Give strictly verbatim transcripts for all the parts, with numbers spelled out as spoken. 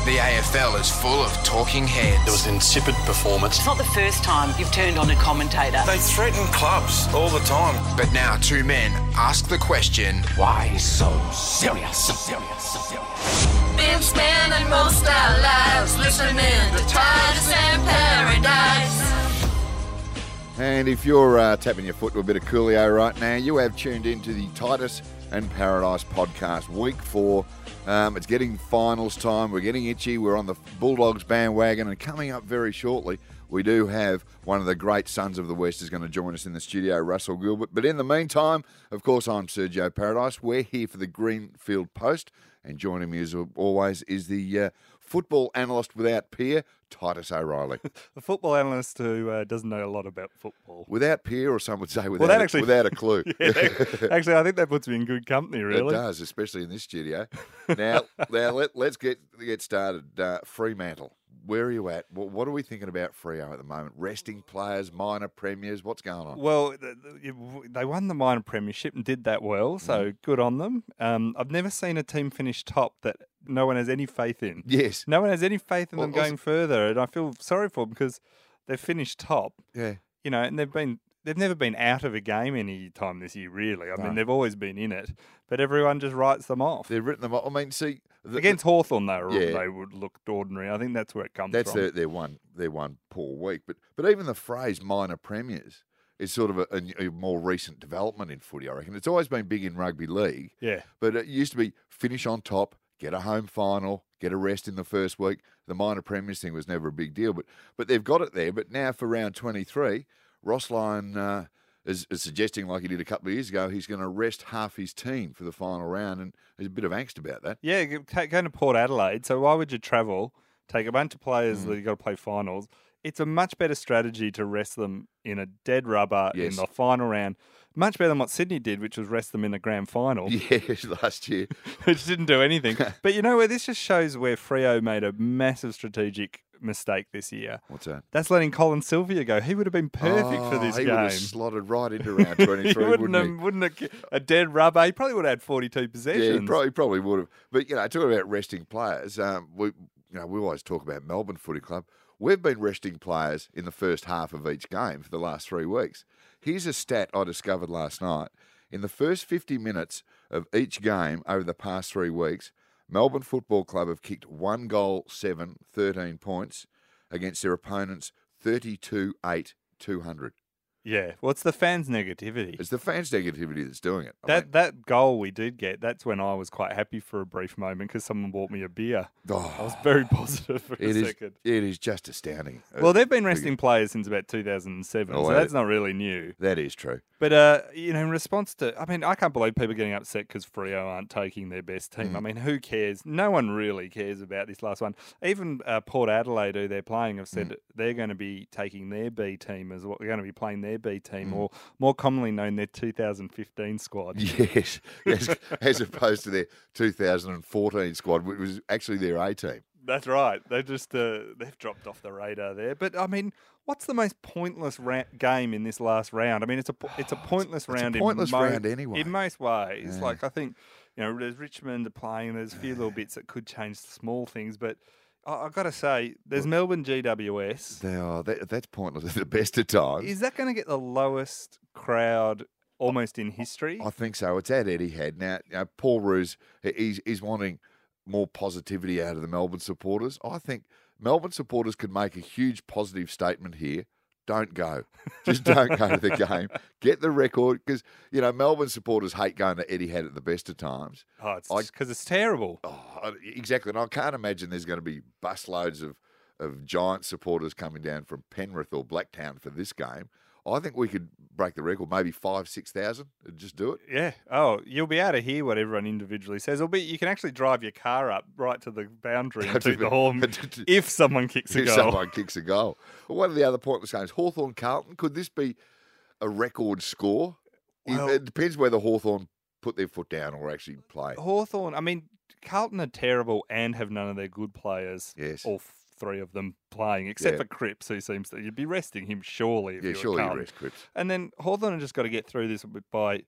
The A F L is full of talking heads. It was an insipid performance. It's not the first time you've turned on a commentator. They threaten clubs all the time. But now two men ask the question, why so serious? So serious, so serious. Been spending most our lives listening to Titus and Paradise. And if you're uh, tapping your foot to a bit of Coolio right now, you have tuned into the Titus and Paradise podcast, week four. Um, it's getting finals time. We're getting itchy. We're on the Bulldogs bandwagon, and coming up very shortly, we do have one of the great sons of the West is going to join us in the studio, Russell Gilbert. But in the meantime, of course, I'm Sergio Paradise. We're here for the Greenfield Post, and joining me as always is the uh, football analyst without peer, Titus O'Reilly. A football analyst who uh, doesn't know a lot about football. Without peer, or some would say without, well, a, actually, without a clue. Yeah, actually, I think that puts me in good company, really. It does, especially in this studio. Now, now let, let's get get started. Uh, Fremantle, where are you at? What, what are we thinking about Freo at the moment? Resting players, minor premiers, what's going on? Well, they won the minor premiership and did that well, so mm. good on them. Um, I've never seen a team finish top that no one has any faith in. Yes. No one has any faith in well, them going also, further, and I feel sorry for them because they've finished top. Yeah. You know, and they've been they've never been out of a game any time this year, really. I no. mean, they've always been in it, but everyone just writes them off. They've written them off. I mean, see... The, Against the, Hawthorn, they, were, yeah. they would look ordinary. I think that's where it comes that's from. That's their, their, one, their one poor week. But but even the phrase minor premiers is sort of a, a, a more recent development in footy, I reckon. It's always been big in rugby league. Yeah. But it used to be finish on top, get a home final, get a rest in the first week. The minor premiers thing was never a big deal, but but they've got it there. But now for round twenty-three, Ross Lyon uh, is, is suggesting, like he did a couple of years ago, he's going to rest half his team for the final round, and there's a bit of angst about that. Yeah, going to Port Adelaide, so why would you travel, take a bunch of players Mm. that you've got to play finals? It's a much better strategy to rest them in a dead rubber Yes. in the final round. Much better than what Sydney did, which was rest them in the grand final. Yes, last year. Which didn't do anything. But you know where this just shows where Freo made a massive strategic mistake this year. What's that? That's letting Colin Sylvia go. He would have been perfect oh, for this he game. would have slotted right into round twenty-three, he wouldn't wouldn't have, he? Wouldn't have, a dead rubber. He probably would have had forty-two possessions. Yeah, he probably, probably would have. But, you know, talking about resting players, um, we, you know, we always talk about Melbourne Footy Club. We've been resting players in the first half of each game for the last three weeks. Here's a stat I discovered last night. In the first fifty minutes of each game over the past three weeks, Melbourne Football Club have kicked one goal, seven, thirteen points against their opponents thirty-two, eight, two hundred. Yeah, well, it's the fans' negativity. It's the fans' negativity that's doing it. I That mean, that goal we did get, that's when I was quite happy for a brief moment because someone bought me a beer. oh, I was very positive for a it is, second. it is just astounding. Well, they've been resting players since about two thousand seven, Oh, so that- that's not really new. That is true. But, uh, you know, in response to, I mean, I can't believe people are getting upset because Freo aren't taking their best team. Mm. I mean, who cares? No one really cares about this last one. Even uh, Port Adelaide, who they're playing, have said Mm. they're going to be taking their B team as well. They're going to be playing their B team, Mm. or more commonly known, their two thousand fifteen squad. Yes, as, as opposed to their two thousand fourteen squad, which was actually their A team. That's right. They just uh, they've dropped off the radar there. But I mean, what's the most pointless ra- game in this last round? I mean, it's a po- it's a pointless It's a round. pointless in mo- round anyway. In most ways, Yeah. like I think you know, there's Richmond are playing. There's a few little bits that could change small things, but I, I've got to say, there's Melbourne G W S. They are, that, that's pointless at the best of times. Is that going to get the lowest crowd almost in history? I think so. It's at Etihad. Now, you know, Paul Roos, he's, he's wanting more positivity out of the Melbourne supporters. I think Melbourne supporters could make a huge positive statement here. Don't go. Just don't go to the game. Get the record because, you know, Melbourne supporters hate going to Etihad at the best of times. Oh, it's I- because it's terrible. Oh, exactly. And I can't imagine there's going to be busloads of, of Giant supporters coming down from Penrith or Blacktown for this game. I think we could break the record, maybe five, six thousand, and just do it. Yeah. Oh, you'll be able to hear what everyone individually says. Or be, you can actually drive your car up right to the boundary and toot the horn if someone kicks a if goal. someone kicks a goal. Well, one of the other pointless games, Hawthorn Carlton. Could this be a record score? Well- it depends whether Hawthorn put their foot down or actually play. Hawthorn, I mean, Carlton are terrible and have none of their good players. Yes. All three of them playing, except Yeah. for Cripps, who seems to, you'd be resting him surely. If Yeah, you were surely you Carlton. rest Cripps. And then Hawthorn have just got to get through this by,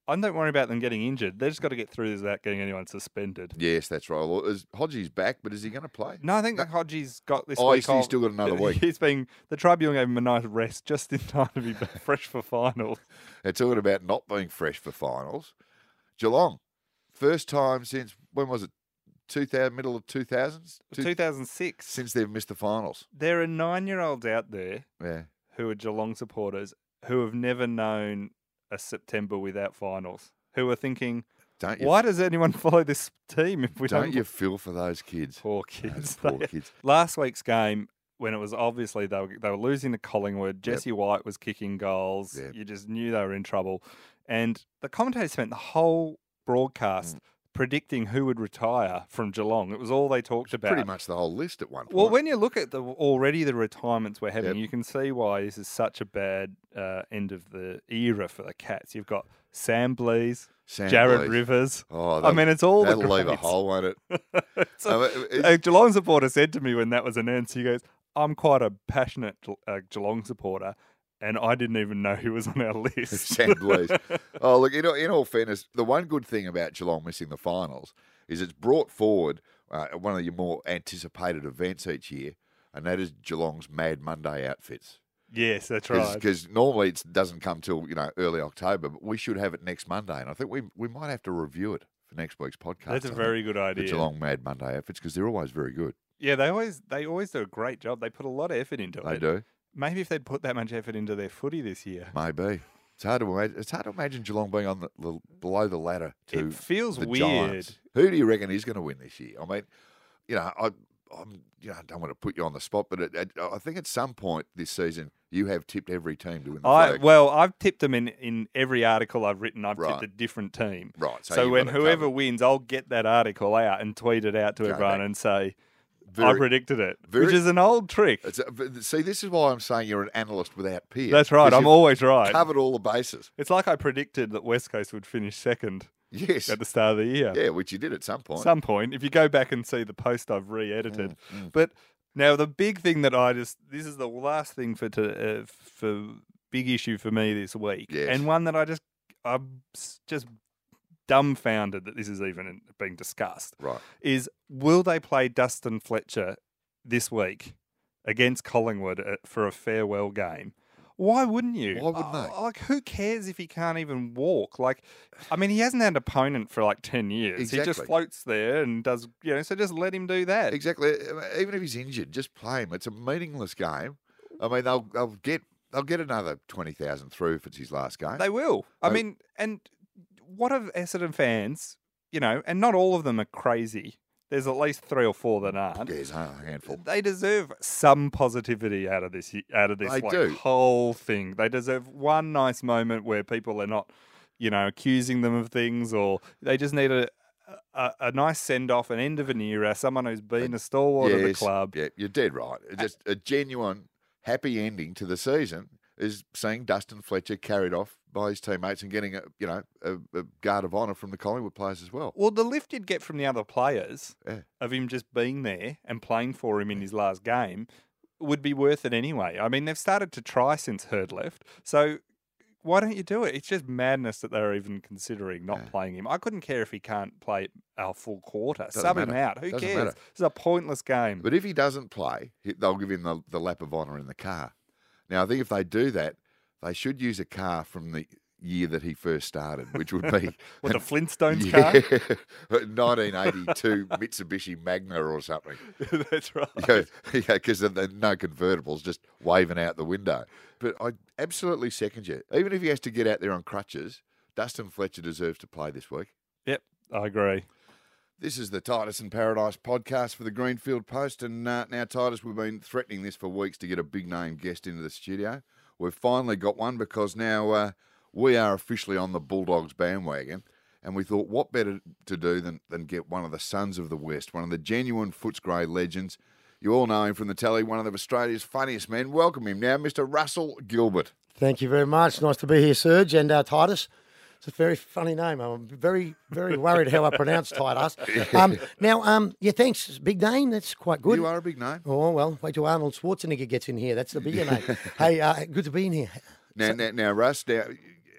I don't worry about them getting injured. They've just got to get through this without getting anyone suspended. Yes, that's right. Well, is Hodgie's back, but is he going to play? No, I think that Hodgie's got this Oh, week he's, off. he's still got another week. He's been, the Tribune gave him a nice rest just in time to be fresh for finals. They're talking about not being fresh for finals. Geelong, first time since, when was it? two thousand, middle of two thousands? two thousand six. Since they've missed the finals. There are nine-year-olds out there Yeah. who are Geelong supporters who have never known a September without finals, who are thinking, Don't you, why does anyone follow this team if we don't? don't you feel for those kids? Poor kids. Those poor They- kids. Last week's game, when it was obviously they were, they were losing to Collingwood, Jesse White was kicking goals. Yep. You just knew they were in trouble. And the commentators spent the whole broadcast Mm. predicting who would retire from Geelong. It was all they talked about. Pretty much the whole list at one point. Well, when you look at the already the retirements we're having, Yep. you can see why this is such a bad uh, end of the era for the Cats. You've got Sam Blease, Sam Jared Blease. Rivers. Oh, I that'll- mean, it's all the That'll leave a greats. hole, won't it? So, Uh, it- a Geelong supporter said to me when that was announced, he goes, I'm quite a passionate uh, Geelong supporter, and I didn't even know he was on our list. Sam Blease. Oh, look, in all, in all fairness, the one good thing about Geelong missing the finals is it's brought forward uh, one of your more anticipated events each year, and that is Geelong's Mad Monday outfits. Yes, that's right. Because normally it doesn't come till you know early October, but we should have it next Monday, and I think we we might have to review it for next week's podcast. That's a I think, very good the idea. Geelong Mad Monday outfits, because they're always very good. Yeah, they always they always do a great job. They put a lot of effort into They it. do. Maybe if they'd put that much effort into their footy this year. Maybe. It's hard to imagine. It's hard to imagine Geelong being on the, the below the ladder to It feels the weird. Giants. Who do you reckon is going to win this year? I mean, you know, I, I'm, you know, I don't want to put you on the spot, but it, it, I think at some point this season you have tipped every team to win the I flag. well, I've tipped them in, in every article I've written. I've Right. tipped a different team. Right, so So, you've when got it whoever covered. wins, I'll get that article out and tweet it out to Go everyone back. and say, I Very- predicted it, very- which is an old trick. It's a, but see, this is why I'm saying you're an analyst without peers. That's right. 'cause I'm you've always right. covered all the bases. It's like I predicted that West Coast would finish second Yes. at the start of the year. Yeah, which you did at some point. Some point, if you go back and see the post I've re-edited. Mm, But now the big thing that I just this is the last thing for to, uh, for big issue for me this week, Yes. and one that I just I'm s- just dumbfounded that this is even being discussed. Right. Is will they play Dustin Fletcher this week against Collingwood uh, for a farewell game? Why wouldn't you? Why wouldn't they? Uh, Like, who cares if he can't even walk? Like, I mean, he hasn't had an opponent for like ten years. He just Exactly. floats there and does, you know, so just let him do that. Exactly. Even if he's injured, just play him. It's a meaningless game. I mean, they'll they'll get they'll get another twenty thousand through if it's his last game. They will. I They- mean, and what of Essendon fans, you know, and not all of them are crazy. There's at least three or four that aren't. There's a handful. They deserve some positivity out of this out of this They like, do. whole thing. They deserve one nice moment where people are not, you know, accusing them of things, or they just need a a, a nice send off, an end of an era, someone who's been a stalwart of the Yes, club. Yeah, you're dead right. It's Just a genuine happy ending to the season is seeing Dustin Fletcher carried off by his teammates and getting a you know a, a guard of honour from the Collingwood players as well. Well, the lift you'd get from the other players Yeah. of him just being there and playing for him in his last game would be worth it anyway. I mean, they've started to try since Hurd left, so why don't you do it? It's just madness that they're even considering not Yeah. playing him. I couldn't care if he can't play our full quarter. Doesn't Sub him matter. out. Who Doesn't cares? matter. It's a pointless game. But if he doesn't play, he- they'll give him the, the lap of honour in the car. Now, I think if they do that, they should use a car from the year that he first started, which would be What, the Flintstones car? yeah, nineteen eighty-two Mitsubishi Magna or something. That's right. Yeah, because there are no convertibles just waving out the window. But I absolutely second you. Even if he has to get out there on crutches, Dustin Fletcher deserves to play this week. Yep, I agree. This is the Titus and Paradise podcast for the Greenfield Post. And uh, now, Titus, we've been threatening this for weeks to get a big name guest into the studio. We've finally got one because now uh, we are officially on the Bulldogs bandwagon. And we thought, what better to do than, than get one of the sons of the West, one of the genuine Footscray legends. You all know him from the telly, one of Australia's funniest men. Welcome him now, Mister Russell Gilbert. Thank you very much. Nice to be here, Serge, and uh, Titus. It's a very funny name. I'm very, very worried how I pronounce Titus. Um, now, um, yeah, thanks. Big name. That's quite good. You are a big name. Oh, well, wait till Arnold Schwarzenegger gets in here. That's the bigger name. Hey, uh, good to be in here. Now, now, now, Russ, now,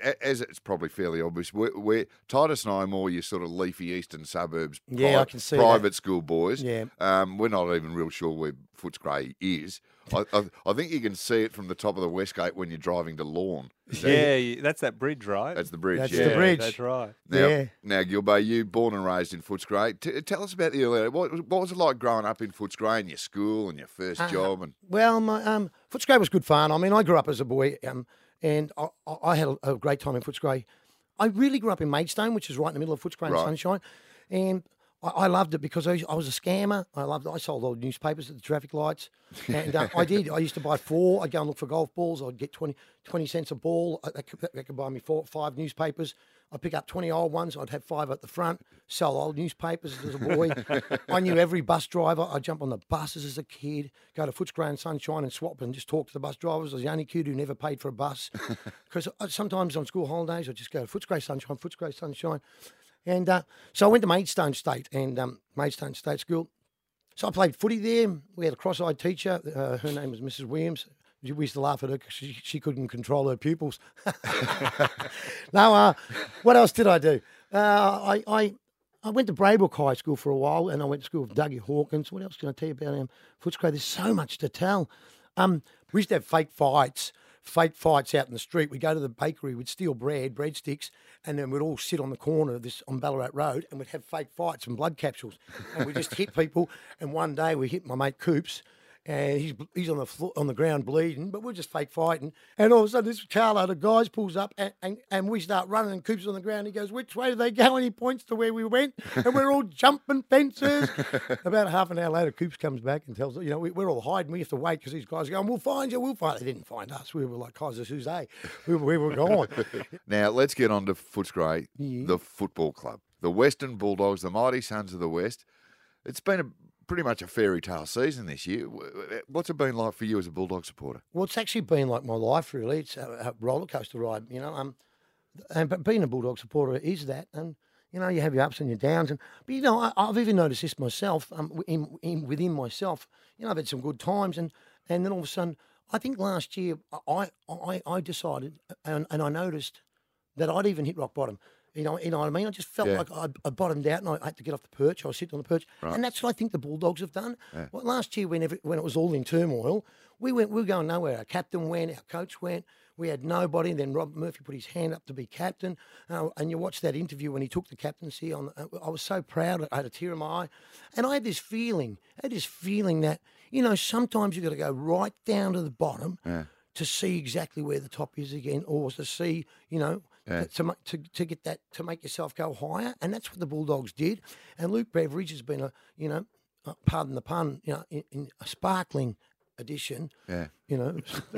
a- as it's probably fairly obvious, we're, we're Titus and I are more your sort of leafy eastern suburbs, Yeah, I can see that. private school boys. Yeah. Um, we're not even real sure where Footscray is. I, I, I think you can see it from the top of the West Gate when you're driving to Lawn. Is that- Yeah, you- that's that bridge, right? That's the bridge. That's yeah. the bridge. That's right. Now, Yeah. now, Gilbo, you born and raised in Footscray. T- tell us about the early. What, what was it like growing up in Footscray and your school and your first Uh, job? And Well, my um, Footscray was good fun. I mean, I grew up as a boy, um, and I, I I had a, a great time in Footscray. I really grew up in Maidstone, which is right in the middle of Footscray and Right. Sunshine, and I, I loved it because I, I was a scammer. I loved. I sold old newspapers at the traffic lights, and uh, I did. I used to buy four. I'd go and look for golf balls. I'd get twenty, twenty cents a ball. I- That could, that could buy me four, five newspapers. I'd pick up twenty old ones. I'd have five at the front. Sell old newspapers as a boy. I knew every bus driver. I'd jump on the buses as a kid, go to Footscray and Sunshine and swap and just talk to the bus drivers. I was the only kid who never paid for a bus. Because sometimes on school holidays, I'd just go to Footscray Sunshine, Footscray Sunshine. And uh, so I went to Maidstone State and um, Maidstone State School. So I played footy there. We had a cross-eyed teacher. Uh, her name was Missus Williams. We used to laugh at her because she, she couldn't control her pupils. No, uh, what else did I do? Uh, I, I I went to Braybrook High School for a while, and I went to school with Dougie Hawkins. What else can I tell you about um, Footscray? There's so much to tell. Um, we used to have fake fights, fake fights out in the street. We'd go to the bakery, we'd steal bread, breadsticks, and then we'd all sit on the corner of this on Ballarat Road, and we'd have fake fights and blood capsules, and we just hit people. And one day we hit my mate Coops, and he's he's on the floor, on the ground bleeding, but we're just fake fighting. And all of a sudden, this carload of guys pulls up, and, and, and we start running, and Coops on the ground. He goes, "Which way do they go?" And he points to where we went, and we're all jumping fences. About half an hour later, Coops comes back and tells us, you know, we, we're all hiding. We have to wait because these guys are going, "We'll find you, we'll find you." They didn't find us. We were like Kaiser Soze. We were, we were gone. now let's get on to Footscray, the football club, the Western Bulldogs, the mighty Sons of the West. It's been a pretty much a fairy tale season this year. What's it been like for you as a Bulldog supporter? Well, it's actually been like my life, really. It's a, a roller coaster ride, you know. Um, and but being a Bulldog supporter is that, and you know, you have your ups and your downs. And but you know, I, I've even noticed this myself. Um, in, in within myself, you know, I've had some good times, and and then all of a sudden, I think last year I I, I decided, and, and I noticed that I'd even hit rock bottom. You know, you know what I mean? I just felt Yeah. like I, I bottomed out and I had to get off the perch. I was sitting on the perch. Right. And that's what I think the Bulldogs have done. Well, last year, when, every, when it was all in turmoil, we went. We were going nowhere. Our captain went, our coach went. We had nobody. And then Rob Murphy put his hand up to be captain. Uh, and you watch that interview when he took the captaincy. On, uh, I was so proud. I had a tear in my eye. And I had this feeling, I had this feeling that, you know, sometimes you've got to go right down to the bottom to see exactly where the top is again, or to see, you know, Yeah. to, ma- to to get that, to make yourself go higher, and that's what the Bulldogs did. And Luke Beveridge has been a, you know, uh, pardon the pun, you know, in, in a sparkling addition. Yeah. You know,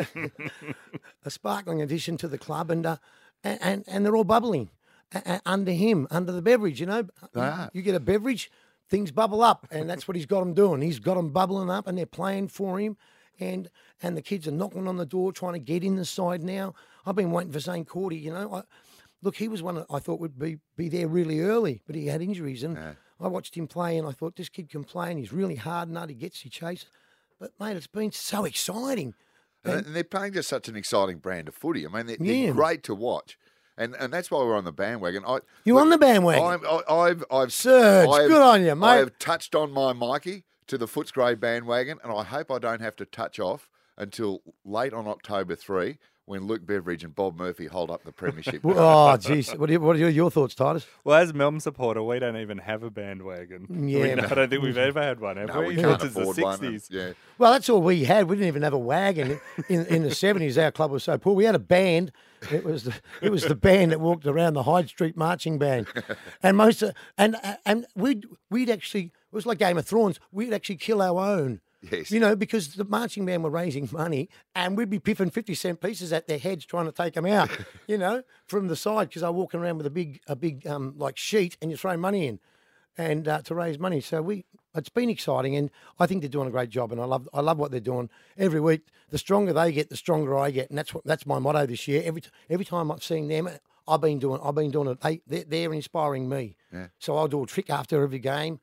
a sparkling addition to the club, and uh, and, and and they're all bubbling uh, uh, under him, under the beverage. You know, They are. you get a beverage, things bubble up, and that's what he's got them doing. He's got them bubbling up, and they're playing for him. And and the kids are knocking on the door, trying to get in the side now. I've been waiting for Zane Cordy, you know. I, look, he was one that I thought would be, be there really early, but he had injuries. And I watched him play, and I thought, this kid can play, and he's really hard nut. He gets, he chases. But, mate, it's been so exciting. And, and they're playing just such an exciting brand of footy. I mean, they're, they're Yeah. great to watch. And and that's why we're on the bandwagon. I, You on the bandwagon? I'm, I, I've, I've, Serge, I've, good on you, mate. I have touched on my Mikey to the Footscray bandwagon, and I hope I don't have to touch off until late on October third when Luke Beveridge and Bob Murphy hold up the premiership. Oh, jeez. What, are you- what are your, your thoughts, Titus? Well, as a Melbourne supporter, we don't even have a bandwagon. Yeah, We- I don't think we've ever had one, have No, we? we can't Since the afford one. sixties. Yeah. Well, that's all we had. We didn't even have a wagon in, in the seventies. Our club was so poor. We had a band. It was the it was the band that walked around, the Hyde Street marching band, and most of, and and we'd we'd actually, it was like Game of Thrones. We'd actually kill our own. Yes. You know, because the marching band were raising money, and we'd be piffing fifty cent pieces at their heads trying to take them out. You know, from the side, because I'm walking around with a big a big um like sheet, and you throw money in, and uh, to raise money. So we. It's been exciting, and I think they're doing a great job, and I love I love what they're doing every week. The stronger they get, the stronger I get, and that's what that's my motto this year. Every t- every time I've seen them, I've been doing I've been doing it. They they're, they're inspiring me. Yeah. So I'll do a trick after every game.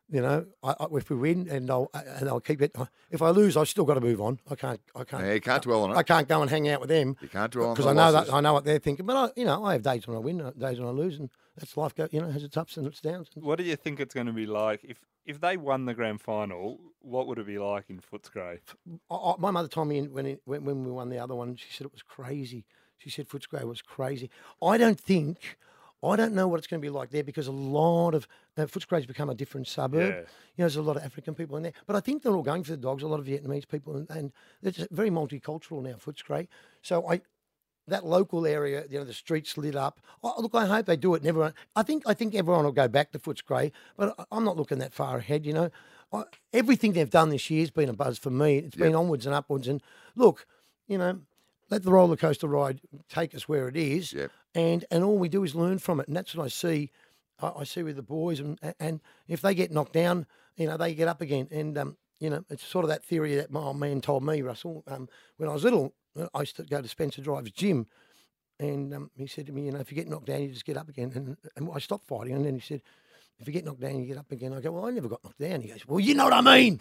You know, I, I, if we win and I'll and I'll keep it. If I lose, I've still got to move on. I can't. I can't. Yeah, you can't dwell on it. I can't go and hang out with them. You can't dwell on because the I know losses. that I know what they're thinking. But I, you know, I have days when I win, days when I lose, and that's life. Go, you know, has its ups and its downs. What do you think it's going to be like if if they won the grand final? What would it be like in Footscray? I, I, my mother told me in, when, it, when when we won the other one, she said it was crazy. She said Footscray was crazy. I don't think. I don't know what it's going to be like there because a lot of uh, Footscray's become a different suburb. Yeah. You know, there's a lot of African people in there, but I think they're all going for the Dogs. A lot of Vietnamese people, and, and it's very multicultural now. Footscray, so I that local area, you know, the streets lit up. Oh, look, I hope they do it. And everyone, I think, I think everyone will go back to Footscray, but I- I'm not looking that far ahead. You know, I, everything they've done this year has been a buzz for me. It's Yep. been onwards and upwards, and look, you know. Let the roller coaster ride take us where it is, Yep. and and all we do is learn from it, and that's what I see. I, I see with the boys, and and if they get knocked down, you know, they get up again, and um, you know, it's sort of that theory that my old man told me, Russell, um, when I was little. I used to go to Spencer Drive's gym, and um, he said to me, you know, if you get knocked down, you just get up again, and and I stopped fighting, and then he said, if you get knocked down, you get up again. I go, well, I never got knocked down. He goes, well, you know what I mean.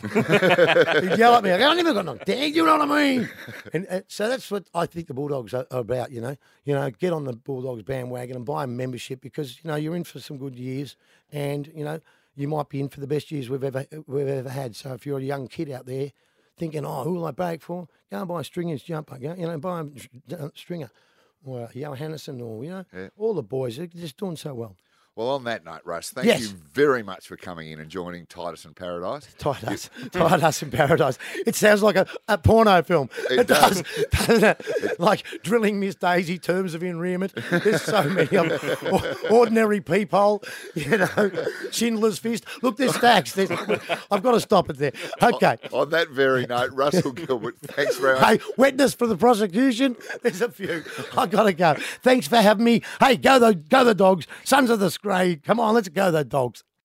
He'd yell at me. I go, I never got knocked down. You know what I mean. And uh, so that's what I think the Bulldogs are, are about. You know, you know, get on the Bulldogs bandwagon and buy a membership because you know you're in for some good years, and you know you might be in for the best years we've ever we've ever had. So if you're a young kid out there thinking, oh, who will I break for? Go and buy a Stringers jumper. Go, you know, buy a Stringer or a Johannesson or you know Yeah. all the boys. They're just doing so well. Well, on that note, Russ, thank Yes. you very much for coming in and joining Titus in Paradise. Titus, Titus in Paradise. It sounds like a, a porno film. It It, does, does. doesn't it? Like drilling Miss Daisy, terms of enrearment. There's so many of them. Or- Ordinary peephole, you know, Schindler's Fist. Look, there's stacks. There's, I've got to stop it there. Okay. On that very note, Russell Gilbert, thanks very much. Hey, witness for the prosecution. There's a few. I gotta go. Thanks for having me. Hey, go the go the Dogs. Sons of the Scray. Come on, let's go the Dogs.